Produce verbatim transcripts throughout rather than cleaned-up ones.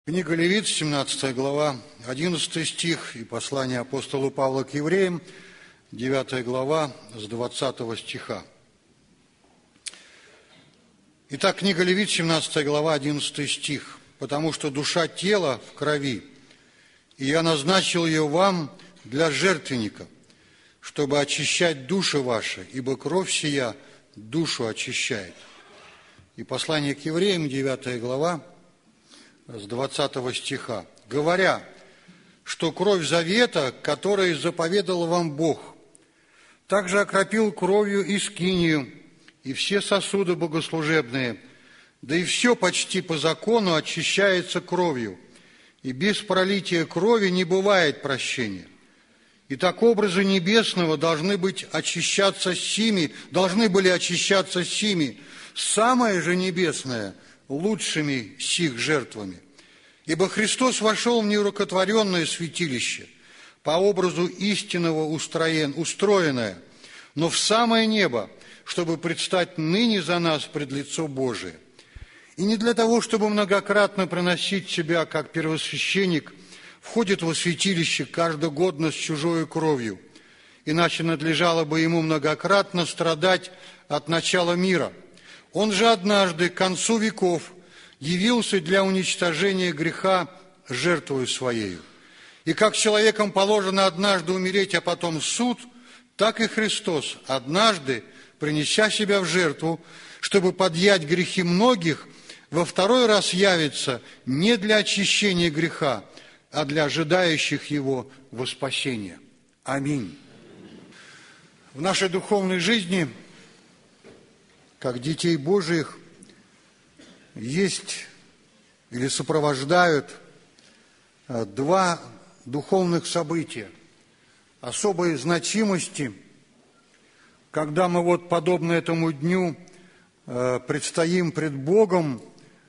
Книга Левит, семнадцатая глава, одиннадцатый стих, и послание апостола Павла к евреям, девятая глава, с двадцатого стиха. Итак, книга Левит, семнадцатая глава, одиннадцатый стих. «Потому что душа тела в крови, и я назначил ее вам для жертвенника, чтобы очищать души ваши, ибо кровь сия душу очищает». И послание к евреям, девятая глава, с двадцатого стиха. «Говоря, что кровь завета, которой заповедал вам Бог, также окропил кровью и скинию, и все сосуды богослужебные, да и все почти по закону очищается кровью, и без пролития крови не бывает прощения. Итак, образы небесного должны быть очищаться сими, должны были очищаться сими, самое же небесное – лучшими сих жертвами. Ибо Христос вошел в нерукотворенное святилище, по образу истинного устроен, устроенное, но в самое небо, чтобы предстать ныне за нас пред лицо Божие. И не для того, чтобы многократно приносить себя, как первосвященник, входит во святилище каждогодно с чужою кровью, иначе надлежало бы ему многократно страдать от начала мира. Он же однажды, к концу веков, явился для уничтожения греха жертвою Своею. И как человеком положено однажды умереть, а потом суд, так и Христос однажды, принеся себя в жертву, чтобы подъять грехи многих, во второй раз явится не для очищения греха, а для ожидающих его во спасение. Аминь. В нашей духовной жизни, как детей Божиих, есть или сопровождают два духовных события особой значимости, когда мы вот подобно этому дню предстоим пред Богом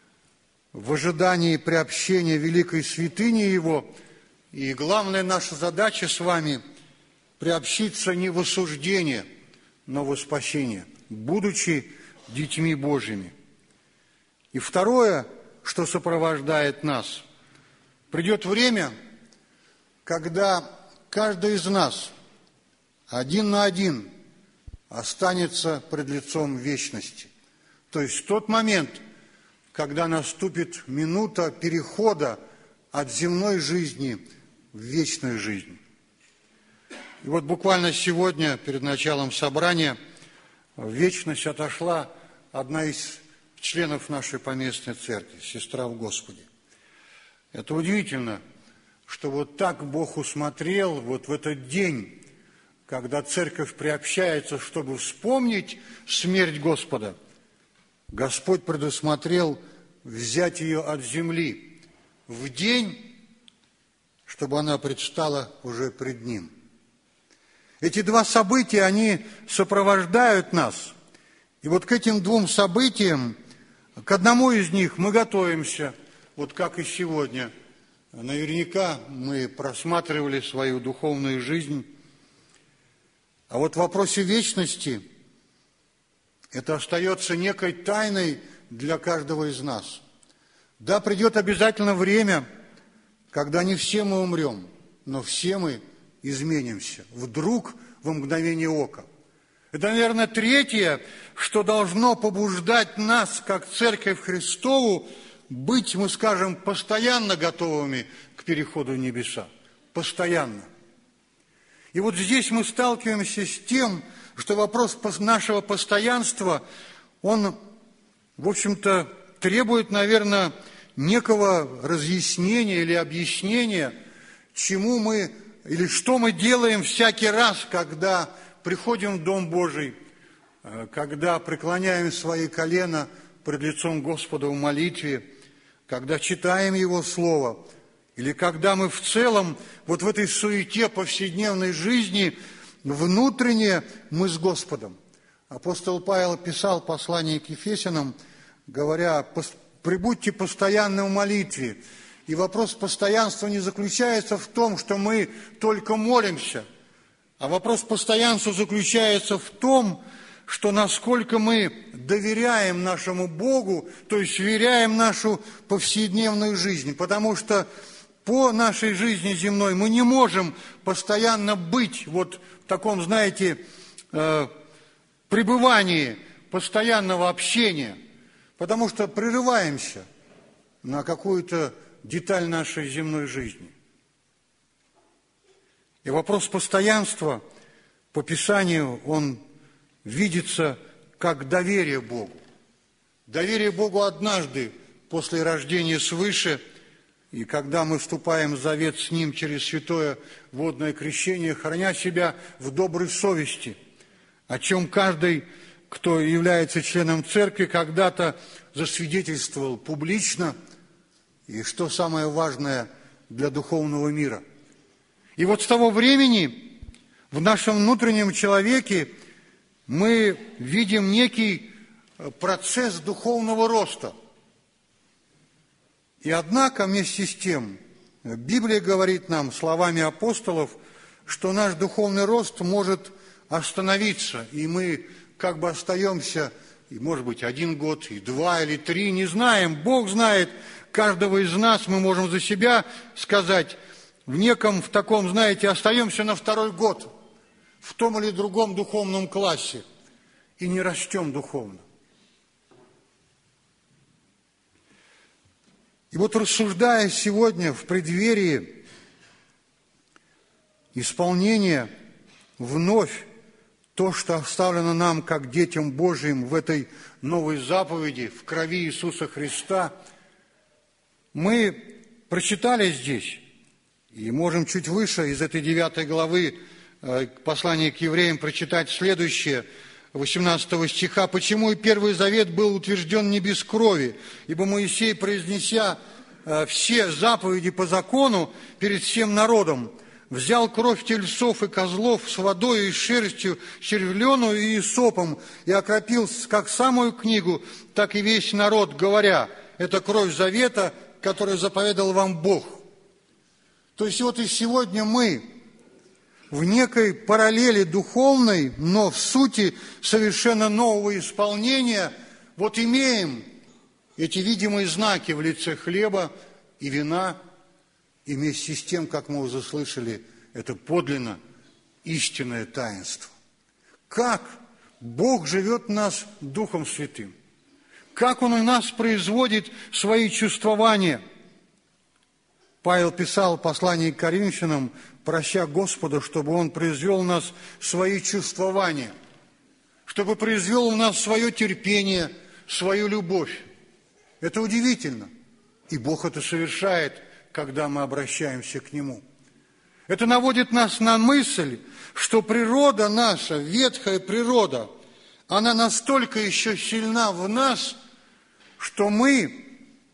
в ожидании приобщения великой святыни Его, и главная наша задача с вами – приобщиться не в осуждение, но во спасение, будучи детьми Божьими. И второе, что сопровождает нас, придет время, когда каждый из нас один на один останется пред лицом вечности. То есть в тот момент, когда наступит минута перехода от земной жизни в вечную жизнь. И вот буквально сегодня, перед началом собрания, в вечность отошла одна из членов нашей поместной церкви, сестра в Господе. Это удивительно, что вот так Бог усмотрел вот в этот день, когда церковь приобщается, чтобы вспомнить смерть Господа, Господь предусмотрел взять ее от земли в день, чтобы она предстала уже пред Ним. Эти два события, они сопровождают нас. И вот к этим двум событиям, к одному из них мы готовимся, вот как и сегодня. Наверняка мы просматривали свою духовную жизнь. А вот в вопросе вечности это остается некой тайной для каждого из нас. Да, придет обязательно время, когда не все мы умрем, но все мы изменимся. Вдруг во мгновение ока. Это, наверное, третье, что должно побуждать нас, как Церковь Христову, быть, мы скажем, постоянно готовыми к переходу в небеса. Постоянно. И вот здесь мы сталкиваемся с тем, что вопрос нашего постоянства, он, в общем-то, требует, наверное, некого разъяснения или объяснения, чему мы, или что мы делаем всякий раз, когда приходим в Дом Божий, когда преклоняем свои колена пред лицом Господа в молитве, когда читаем Его Слово, или когда мы в целом вот в этой суете повседневной жизни внутренне мы с Господом. Апостол Павел писал послание к Ефесянам, говоря: «Прибудьте постоянно в молитве». И вопрос постоянства не заключается в том, что мы только молимся, а вопрос постоянства заключается в том, что насколько мы доверяем нашему Богу, то есть веряем нашу повседневную жизнь, потому что по нашей жизни земной мы не можем постоянно быть вот в таком, знаете, э, пребывании постоянного общения, потому что прерываемся на какую-то деталь нашей земной жизни. И вопрос постоянства по Писанию, он видится как доверие Богу. Доверие Богу однажды после рождения свыше, и когда мы вступаем в завет с Ним через святое водное крещение, храня себя в доброй совести, о чем каждый, кто является членом церкви, когда-то засвидетельствовал публично, и что самое важное для духовного мира. И вот с того времени в нашем внутреннем человеке мы видим некий процесс духовного роста. И однако вместе с тем Библия говорит нам словами апостолов, что наш духовный рост может остановиться, и мы как бы остаемся, и, может быть, один год, и два, или три, не знаем. Бог знает каждого из нас, мы можем за себя сказать, в неком, в таком, знаете, остаемся на второй год, в том или другом духовном классе, и не растем духовно. И вот рассуждая сегодня в преддверии исполнения вновь то, что оставлено нам, как детям Божьим, в этой новой заповеди, в крови Иисуса Христа, мы прочитали здесь, и можем чуть выше из этой девятой главы послания к евреям прочитать следующее, восемнадцатого стиха. «Почему и Первый Завет был утвержден не без крови? Ибо Моисей, произнеся все заповеди по закону перед всем народом, взял кровь тельцов и козлов с водой и шерстью червленую и исопом и окропил как самую книгу, так и весь народ, говоря, это кровь завета, которую заповедал вам Бог». То есть вот и сегодня мы в некой параллели духовной, но в сути совершенно нового исполнения, вот имеем эти видимые знаки в лице хлеба и вина, и вместе с тем, как мы уже слышали, это подлинно истинное таинство. Как Бог живет в нас Духом Святым, как Он у нас производит свои чувствования. Павел писал в послании к Коринфянам, прося Господа, чтобы Он произвел в нас свои чувствования, чтобы произвел в нас свое терпение, свою любовь. Это удивительно. И Бог это совершает, когда мы обращаемся к Нему. Это наводит нас на мысль, что природа наша, ветхая природа, она настолько еще сильна в нас, что мы,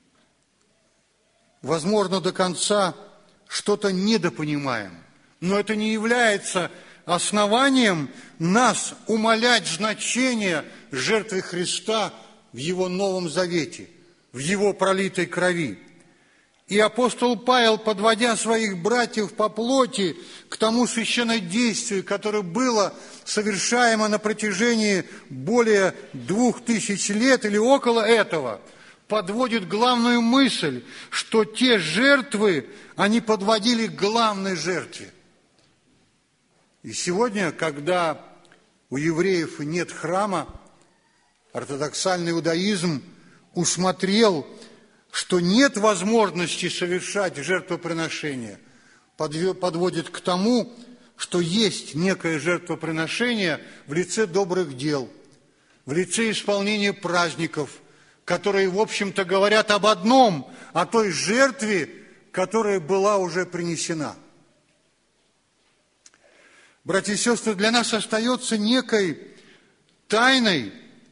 возможно, до конца что-то недопонимаем. Но это не является основанием нас умалять значение жертвы Христа в Его Новом Завете, в Его пролитой крови. И апостол Павел, подводя своих братьев по плоти к тому священнодействию, которое было совершаемо на протяжении более двух тысяч лет или около этого, подводит главную мысль, что те жертвы, они подводили к главной жертве. И сегодня, когда у евреев нет храма, ортодоксальный иудаизм усмотрел, что нет возможности совершать жертвоприношение, подводит к тому, что есть некое жертвоприношение в лице добрых дел, в лице исполнения праздников, которые, в общем-то, говорят об одном, о той жертве, которая была уже принесена. Братья и сестры, для нас остается некой тайной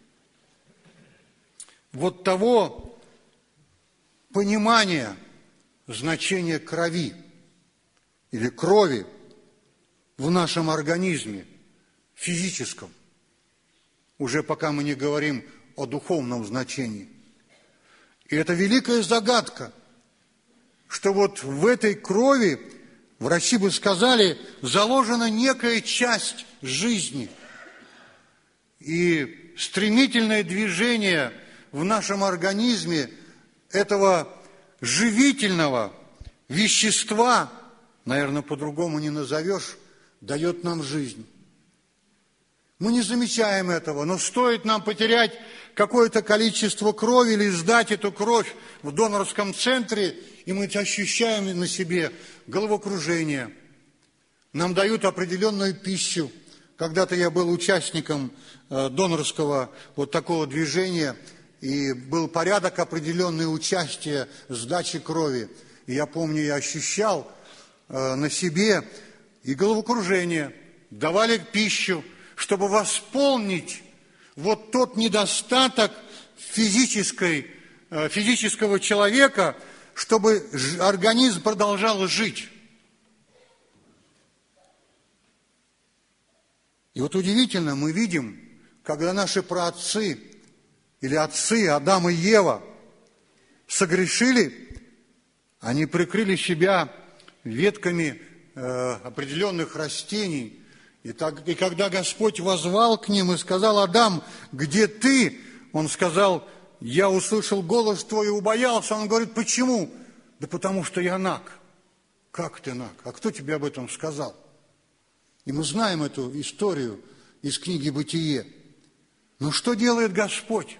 вот того понимания значения крови или крови в нашем организме физическом, уже пока мы не говорим о духовном значении. И это великая загадка, что вот в этой крови, врачи бы сказали, заложена некая часть жизни. и стремительное движение в нашем организме этого живительного вещества, наверное, по-другому не назовешь, дает нам жизнь. Мы не замечаем этого, но стоит нам потерять какое-то количество крови или сдать эту кровь в донорском центре, и мы ощущаем на себе головокружение. Нам дают определенную пищу. Когда-то я был участником донорского вот такого движения, и был порядок определенный участия сдачи крови. И я помню, я ощущал на себе и головокружение, давали пищу, чтобы восполнить вот тот недостаток физической, физического человека, чтобы организм продолжал жить. И вот удивительно, мы видим, когда наши праотцы или отцы Адам и Ева согрешили, они прикрыли себя ветками э, определенных растений. И, так, и когда Господь воззвал к ним и сказал: Адам, где ты? Он сказал: я услышал голос твой и убоялся. Он говорит: почему? Да потому что я наг. Как ты наг? А кто тебе об этом сказал? И мы знаем эту историю из книги «Бытие». Но что делает Господь?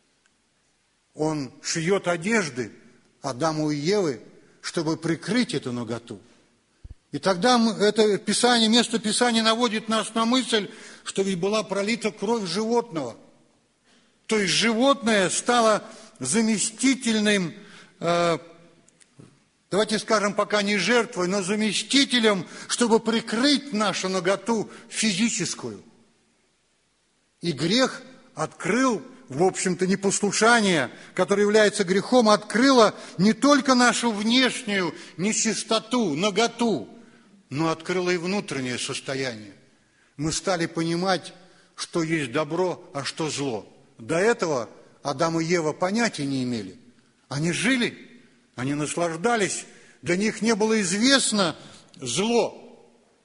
Он шьет одежды Адаму и Еве, чтобы прикрыть эту наготу. И тогда это Писание, место Писания наводит нас на мысль, что ведь была пролита кровь животного. То есть животное стало заместительным, э, давайте скажем, пока не жертвой, но заместителем, чтобы прикрыть нашу наготу физическую. И грех открыл, в общем-то, непослушание, которое является грехом, открыло не только нашу внешнюю нечистоту, наготу, но открыло и внутреннее состояние. Мы стали понимать, что есть добро, а что зло. До этого Адам и Ева понятия не имели. Они жили, они наслаждались, для них не было известно зло.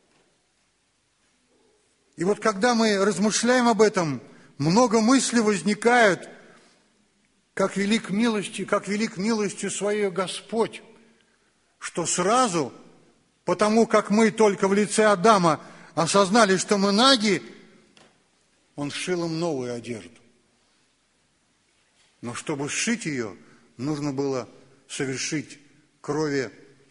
И вот когда мы размышляем об этом, много мыслей возникают, как велик милости, как велик милостью своей Господь, что сразу, потому как мы только в лице Адама осознали, что мы наги, Он сшил им новую одежду. Но чтобы сшить ее, нужно было совершить крови,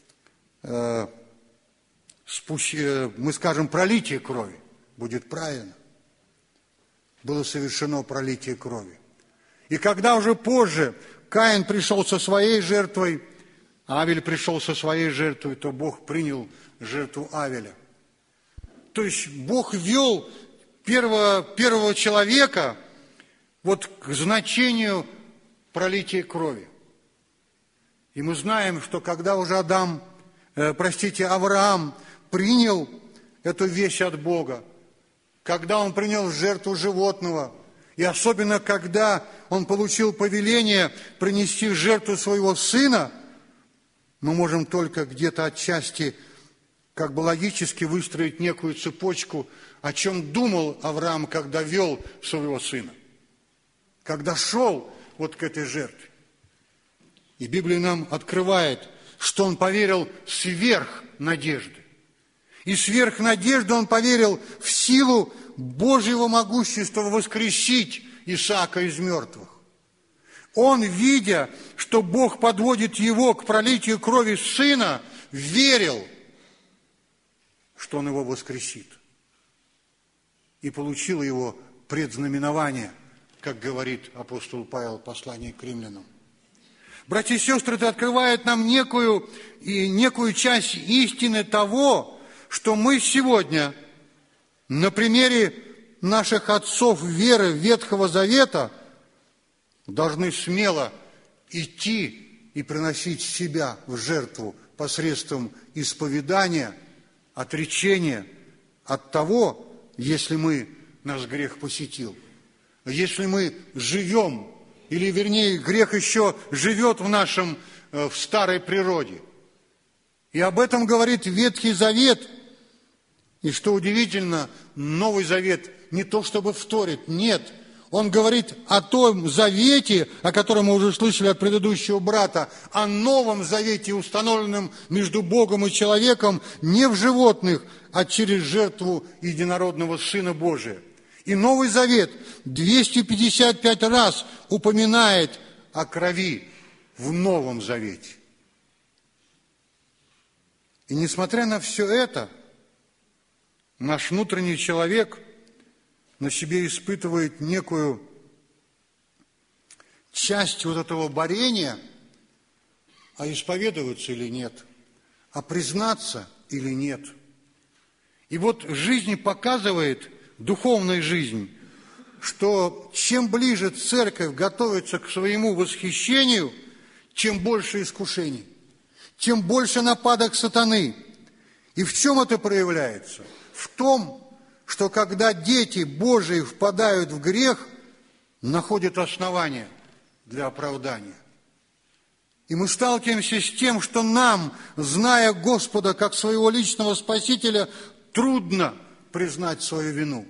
э, спущ... мы скажем, пролитие крови, будет правильно. Было совершено пролитие крови. И когда уже позже Каин пришел со своей жертвой, Авель пришел со своей жертвой, то Бог принял жертву Авеля. То есть Бог вел первого, первого человека вот к значению пролития крови. И мы знаем, что когда уже Адам, э, простите, Авраам принял эту вещь от Бога, когда он принял жертву животного, и особенно когда он получил повеление принести в жертву своего сына, мы можем только где-то отчасти как бы логически выстроить некую цепочку, о чем думал Авраам, когда вел своего сына, когда шел вот к этой жертве. И Библия нам открывает, что он поверил сверх надежды. И сверх надежды он поверил в силу Божьего могущества воскресить Исаака из мертвых. Он, видя, что Бог подводит его к пролитию крови сына, верил, что он его воскресит. И получил его предзнаменование, как говорит апостол Павел в послании к римлянам. Братья и сестры, это открывает нам некую, и некую часть истины того, что мы сегодня на примере наших отцов веры Ветхого Завета должны смело идти и приносить себя в жертву посредством исповедания, отречения от того, если мы, наш грех посетил, если мы живем, или вернее грех еще живет в нашем, в старой природе. И об этом говорит Ветхий Завет. И что удивительно, Новый Завет не то чтобы вторит, нет. Он говорит о том завете, о котором мы уже слышали от предыдущего брата, о новом завете, установленном между Богом и человеком не в животных, а через жертву единородного Сына Божия. И Новый Завет двести пятьдесят пять раз упоминает о крови в Новом Завете. И несмотря на все это, наш внутренний человек на себе испытывает некую часть вот этого борения, а исповедоваться или нет, а признаться или нет. И вот жизнь показывает, духовная жизнь, что чем ближе церковь готовится к своему восхищению, чем больше искушений, тем больше нападок сатаны. И в чем это проявляется? В том, что когда дети Божии впадают в грех, находят основания для оправдания. И мы сталкиваемся с тем, что нам, зная Господа как своего личного Спасителя, трудно признать свою вину.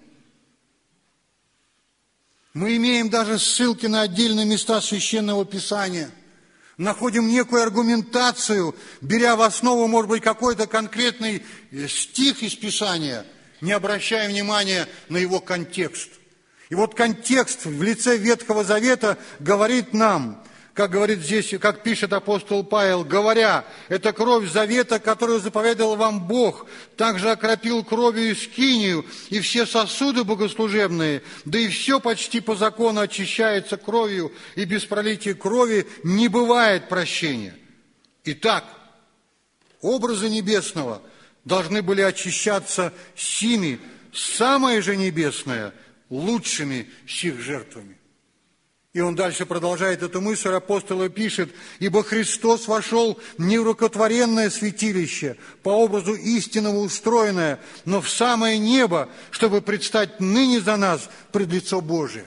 Мы имеем даже ссылки на отдельные места Священного Писания, находим некую аргументацию, беря в основу, может быть, какой-то конкретный стих из Писания, не обращая внимания на его контекст. И вот контекст в лице Ветхого Завета говорит нам, как говорит здесь, как пишет апостол Павел, говоря, это кровь завета, которую заповедал вам Бог, также окропил кровью скинию и все сосуды богослужебные, да и все почти по закону очищается кровью, и без пролития крови не бывает прощения. Итак, образы небесного должны были очищаться сими, самое же небесное, лучшими сих жертвами. И он дальше продолжает эту мысль, апостол пишет, «Ибо Христос вошел не в рукотворенное святилище, по образу истинного устроенное, но в самое небо, чтобы предстать ныне за нас пред лицо Божие».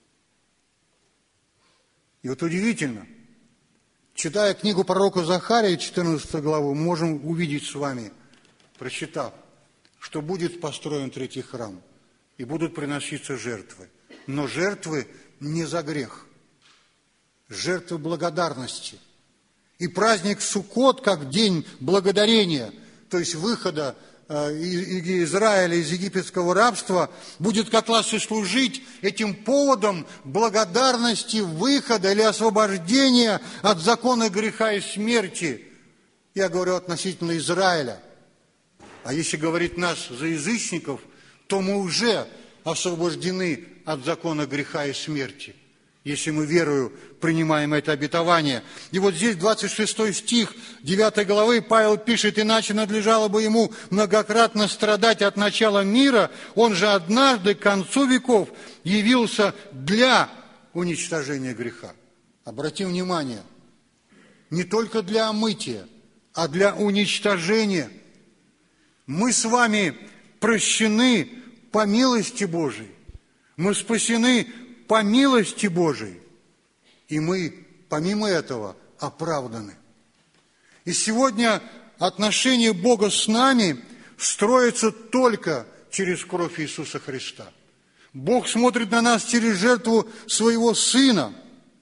И вот удивительно, читая книгу пророка Захария, четырнадцатую главу, мы можем увидеть с вами, прочитав, что будет построен третий храм, и будут приноситься жертвы. Но жертвы не за грех, жертвы благодарности. И праздник Суккот, как день благодарения, то есть выхода Израиля из египетского рабства, будет как раз и служить этим поводом благодарности, выхода или освобождения от закона греха и смерти. Я говорю относительно Израиля. А если говорить нас за язычников, то мы уже освобождены от закона греха и смерти, если мы верою принимаем это обетование. И вот здесь двадцать шестой стих девятой главы Павел пишет, «Иначе надлежало бы ему многократно страдать от начала мира, он же однажды к концу веков явился для уничтожения греха». Обратим внимание, не только для омытия, а для уничтожения. Мы с вами прощены по милости Божией. Мы спасены по милости Божией. И мы, помимо этого, оправданы. И сегодня отношения Бога с нами строятся только через кровь Иисуса Христа. Бог смотрит на нас через жертву своего Сына.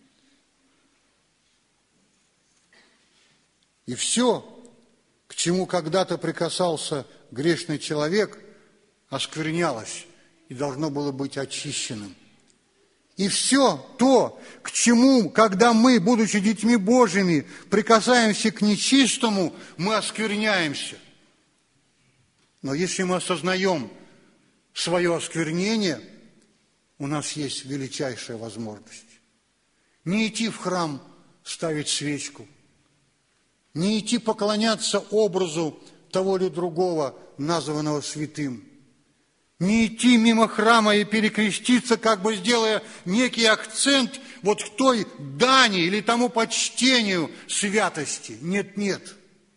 И все, к чему когда-то прикасался грешный человек, осквернялось и должно было быть очищенным. И все то, к чему, когда мы, будучи детьми Божьими, прикасаемся к нечистому, мы оскверняемся. Но если мы осознаем свое осквернение, у нас есть величайшая возможность. Не идти в храм ставить свечку, не идти поклоняться образу того или другого, названного святым, не идти мимо храма и перекреститься, как бы сделая некий акцент вот к той дани или тому почтению святости. Нет, нет.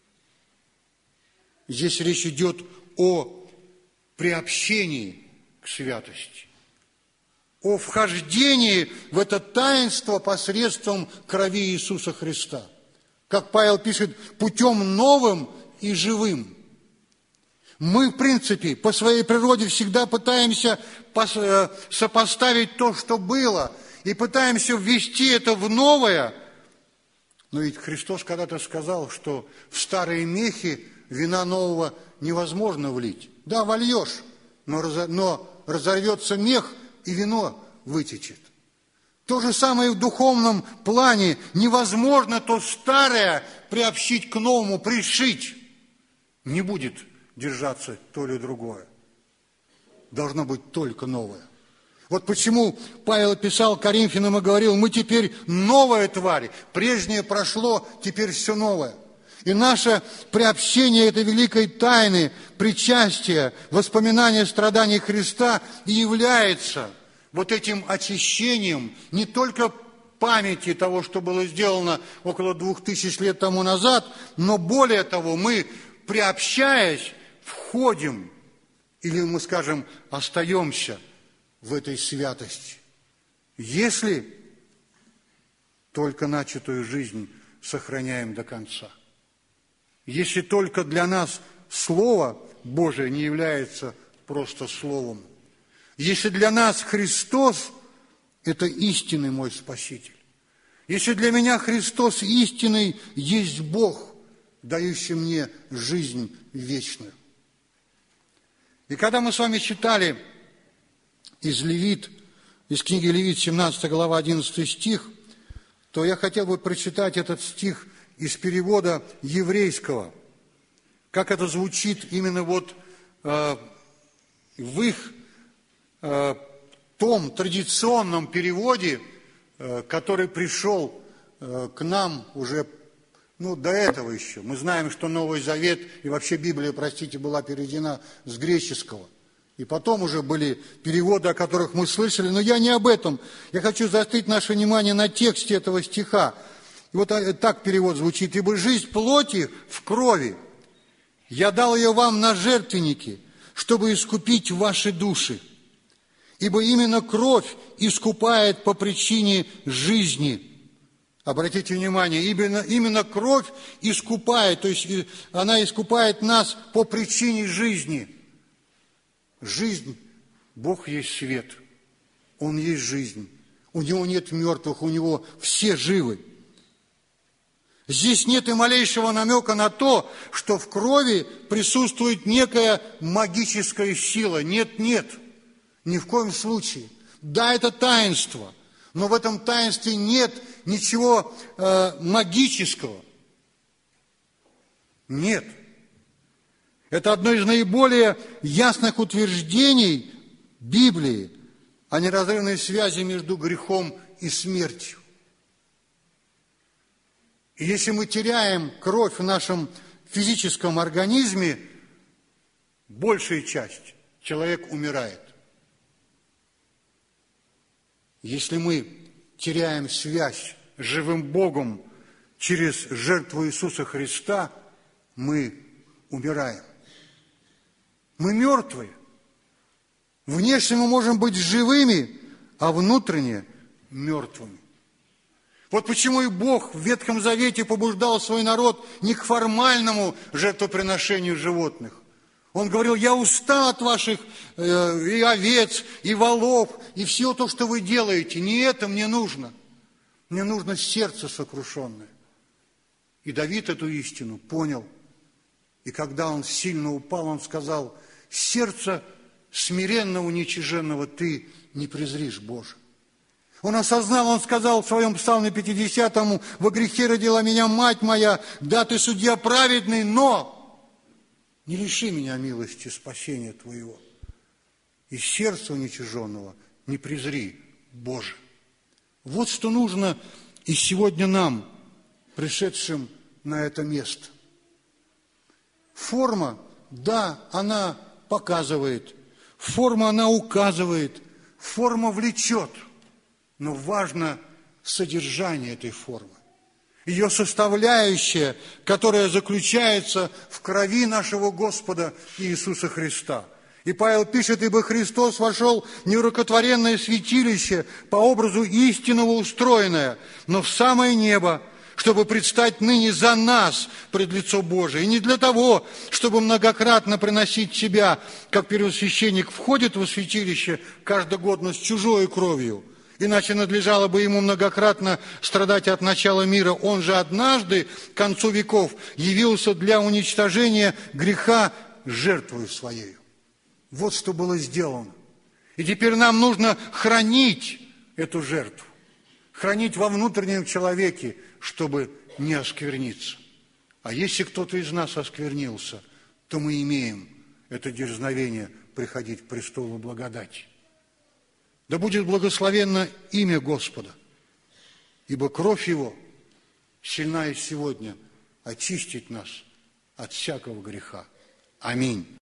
Здесь речь идет о приобщении к святости, о вхождении в это таинство посредством крови Иисуса Христа. Как Павел пишет, путем новым и живым. Мы, в принципе, по своей природе всегда пытаемся сопоставить то, что было, и пытаемся ввести это в новое. Но ведь Христос когда-то сказал, что в старые мехи вина нового невозможно влить. Да, вольешь, но, но разорвется мех, и вино вытечет. То же самое и в духовном плане. Невозможно то старое приобщить к новому, пришить. Не будет держаться то или другое. Должно быть только новое. Вот почему Павел писал Коринфянам и говорил: мы теперь новая тварь, прежнее прошло, теперь все новое. И наше приобщение этой великой тайны, причастия, воспоминания страданий Христа и является вот этим очищением не только памяти того, что было сделано около двух тысяч лет тому назад, но более того, мы, приобщаясь, входим, или мы скажем, остаемся в этой святости, если только начатую жизнь сохраняем до конца. Если только для нас Слово Божие не является просто Словом. Если для нас Христос – это истинный мой Спаситель. Если для меня Христос истинный есть Бог, дающий мне жизнь вечную. И когда мы с вами читали из Левит, из книги Левит, семнадцатая глава, одиннадцатый стих, то я хотел бы прочитать этот стих из перевода еврейского, как это звучит именно вот э, в их э, том традиционном переводе, э, который пришел э, к нам уже ну, до этого еще. Мы знаем, что Новый Завет и вообще Библия, простите, была переведена с греческого. И потом уже были переводы, о которых мы слышали, но я не об этом. Я хочу заострить наше внимание на тексте этого стиха. И вот так перевод звучит: «Ибо жизнь плоти в крови, я дал ее вам на жертвенники, чтобы искупить ваши души. Ибо именно кровь искупает по причине жизни». Обратите внимание, именно, именно кровь искупает, то есть она искупает нас по причине жизни. Жизнь, Бог есть свет, Он есть жизнь. У Него нет мертвых, у Него все живы. Здесь нет и малейшего намека на то, что в крови присутствует некая магическая сила. Нет, нет, ни в коем случае. Да, это таинство, но в этом таинстве нет ничего э, магического. Нет. Это одно из наиболее ясных утверждений Библии о неразрывной связи между грехом и смертью. И если мы теряем кровь в нашем физическом организме, большая часть, человек умирает. Если мы теряем связь с живым Богом через жертву Иисуса Христа, мы умираем. Мы мертвые. Внешне мы можем быть живыми, а внутренне мертвыми. Вот почему и Бог в Ветхом Завете побуждал свой народ не к формальному жертвоприношению животных. Он говорил: я устал от ваших э, и овец, и волов, и все то, что вы делаете. Не это мне нужно. Мне нужно сердце сокрушенное. И Давид эту истину понял. И когда он сильно упал, он сказал: сердце смиренного, уничиженного ты не презришь, Боже. Он осознал, он сказал в своем псалме пятидесятом: во грехе родила меня мать моя, да, ты судья праведный, но не лиши меня милости спасения твоего. И сердца уничиженного не презри, Боже. Вот что нужно и сегодня нам, пришедшим на это место. Форма, да, она показывает, форма, она указывает, форма влечет, но важно содержание этой формы. Ее составляющая, которая заключается в крови нашего Господа Иисуса Христа. И Павел пишет: ибо Христос вошел в нерукотворенное святилище по образу истинного устроенное, но в самое небо, чтобы предстать ныне за нас пред лицо Божие. И не для того, чтобы многократно приносить себя, как первосвященник входит во святилище каждогодно с чужой кровью, иначе надлежало бы ему многократно страдать от начала мира. Он же однажды, к концу веков, явился для уничтожения греха жертвою своей. Вот что было сделано. И теперь нам нужно хранить эту жертву, хранить во внутреннем человеке, чтобы не оскверниться. А если кто-то из нас осквернился, то мы имеем это дерзновение приходить к престолу благодати. Да будет благословенно имя Господа, ибо кровь Его сильна и сегодня очистить нас от всякого греха. Аминь.